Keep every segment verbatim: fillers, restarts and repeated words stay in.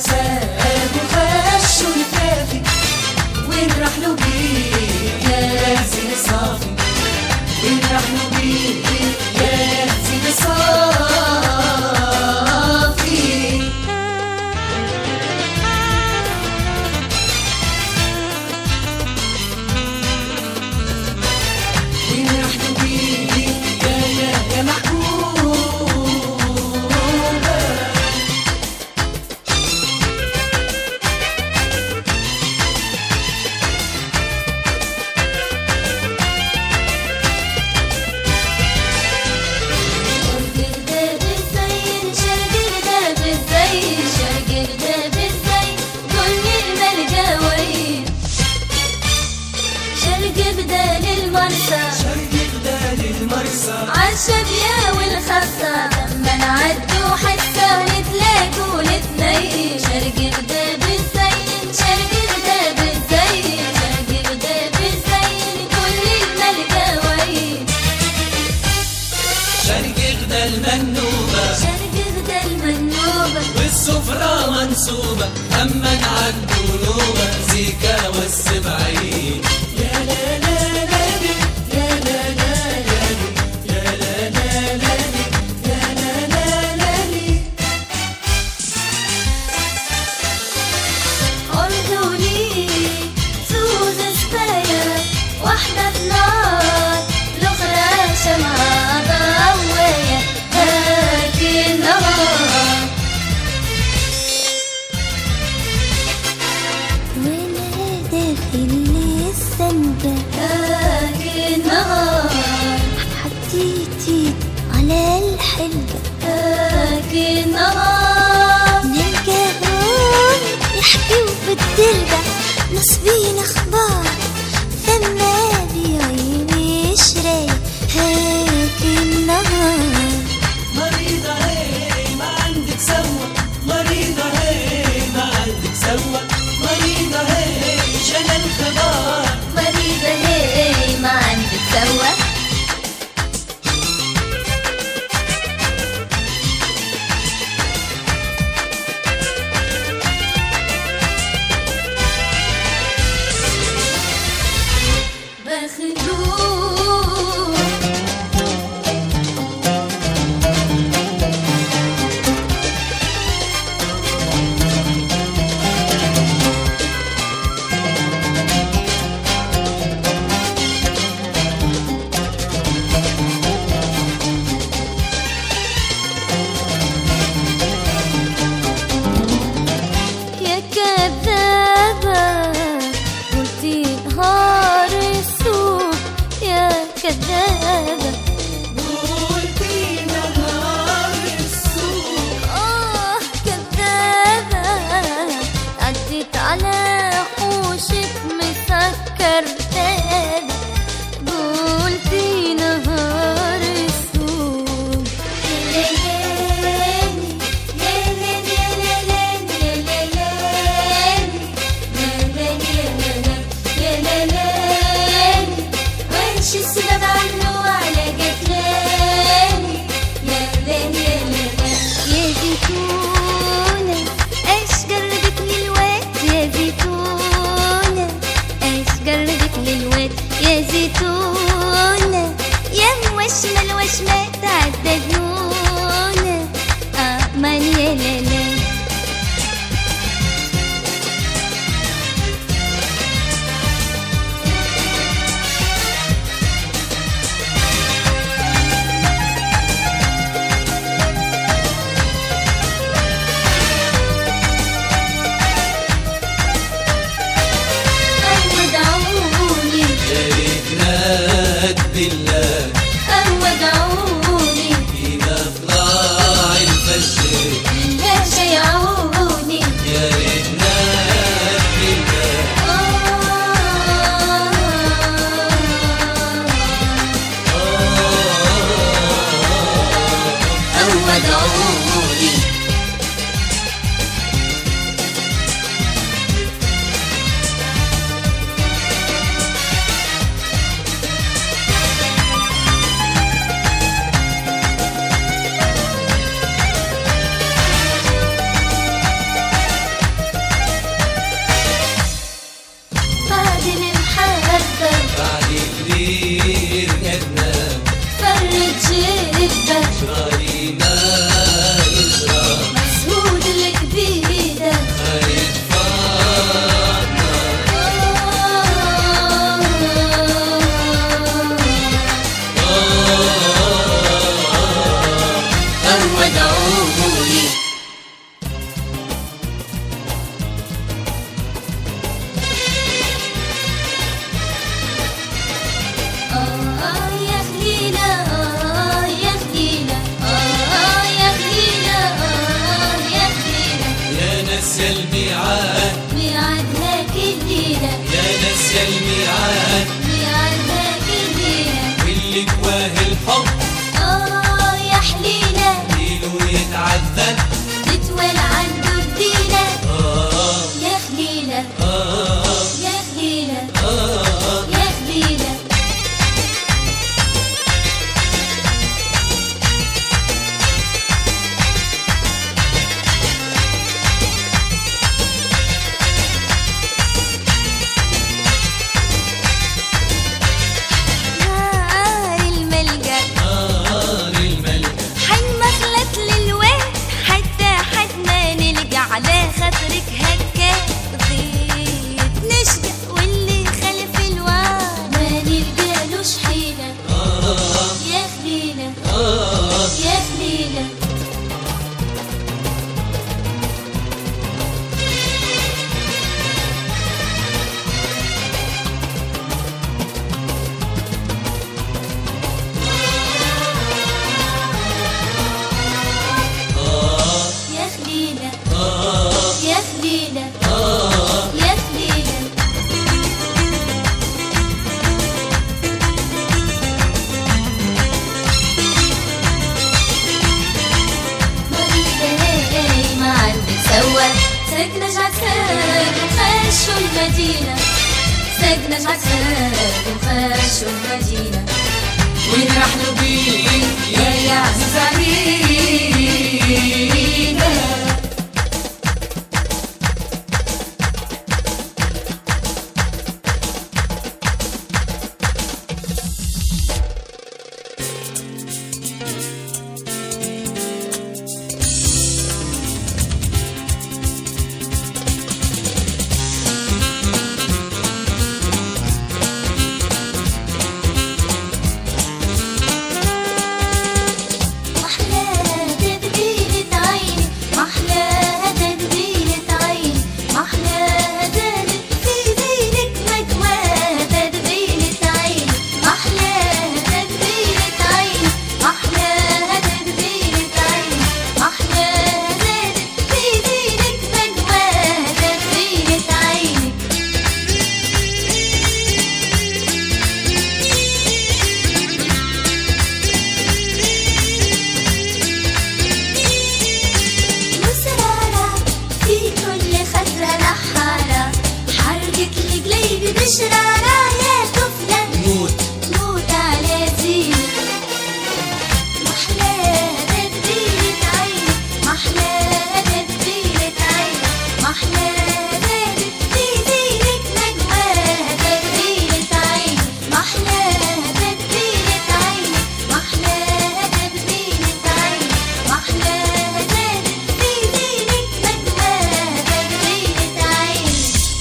سابوا خشوا الكافي وين راح له بيه يا زين صافي، وين راح له بيه يا زين صافي. وين راح له بيه يا يا يا محبوبة. شرق بدال المرسى عالشبية والخاصة لما نعدوا حتى نتلاقوا الاتنين. شرق بدال بالزين شرق بدال بالزين شرق بدال بالزين كل الملقا وين. شرق بدال منوبة شرق بدال منوبة والسفرة منسوبة أما نعدوا نوبة زيكا والسبعين. يا لا لا لا لي يا لا لا لا لي يا لا لا لا لي يا لا لا لا لي. أردني سوز سبايا واحدة نار الأخرى شمعة ضوية هاك النهار. وانا داخل السنبة هاك النهار حطيتي على الحلبة هاك النهار. نلقاهم يحكيو بالدربة نصبين اخبار ثما بعيني شراية هاك النهار. مريضة هي ما عندك سوا، مريضة هي ما عندك سوا، مريضة هي جنى الخبار. مريضة هي ما عندك سوا. ناسية الميعاد ميعادها كل ليلة يا ناسية الميعاد ميعادها كل ليلة واللي جواه الحب آه يا حليلة ليله يتعذب تتول عنده الديلة آه يا خليلة آه يا خليلة آه يا خليلة نار الملجأ نار الملجأ حن مخلت للواد حتى حد ما نلجأ على خاطرك هكا غيت نشجع واللي خلف الواد ما نلقالوش حيلة آه يا خليلة آه يا خليلة يا خليلة يا خليلة يا خليلة مريضة ما عندك سوا ساكنة جعتك وخشوا المدينة ساكنة جعتك وخشوا المدينة ونرحلوا بيك يا يا عزيز علينا محلاها تدبيلة عيني محلاها تدبيلة عيني محلاها زادت في زينك مجواها تدبيلة عيني محلاها تدبيلة عيني محلاها تدبيلة عيني محلاها زادت في زينك مجواها تدبيلة عيني مسرارة في كل خطرة نحارة حركك لجليبي بشرارة يا طفلة موت موت على زينك محلاها تدبيلة عيني محلاها تدبيلة عيني محلاها زادت في زينك نجواها تدبيلة عيني محلاها تدبيلة عيني محلاها تدبيلة عيني محلاها زادت في زينك نجواها تدبيلة عيني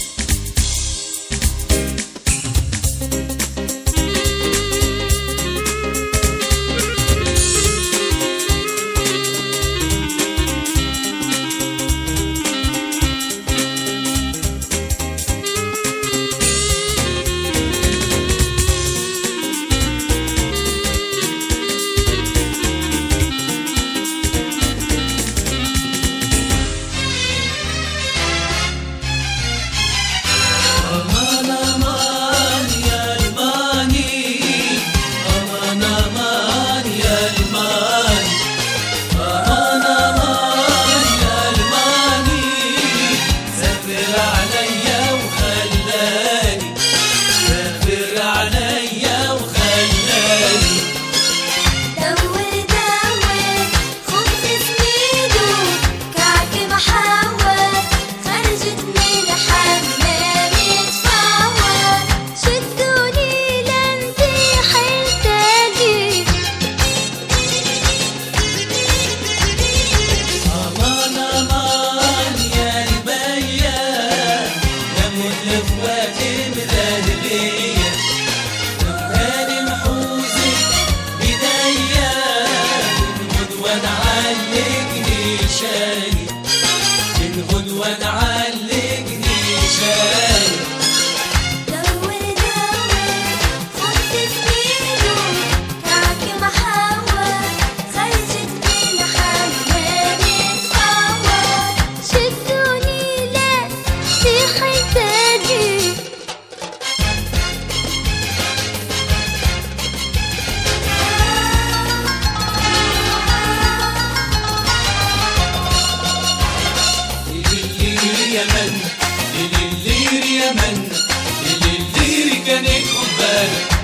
أمان أمان يا الماني أمان أمان يا الماني أمان أمان يا الماني سافر عليا وخلاني سافر عليا وخلاني دور دور خبز سميدو كعك محور خرجت من حمام يتفور شدوني لنزيح التاجي أمان أمان يا البيا يا متلفوات مذهبية تبهاني محوزك بداية الغدوة نعلقني شاي الغدوة نعلقني شاي دور دور خبز سميدو كعك محور خرجت من حمام يتفور شدوني يا من للليري يا من للليري كانت خد بالك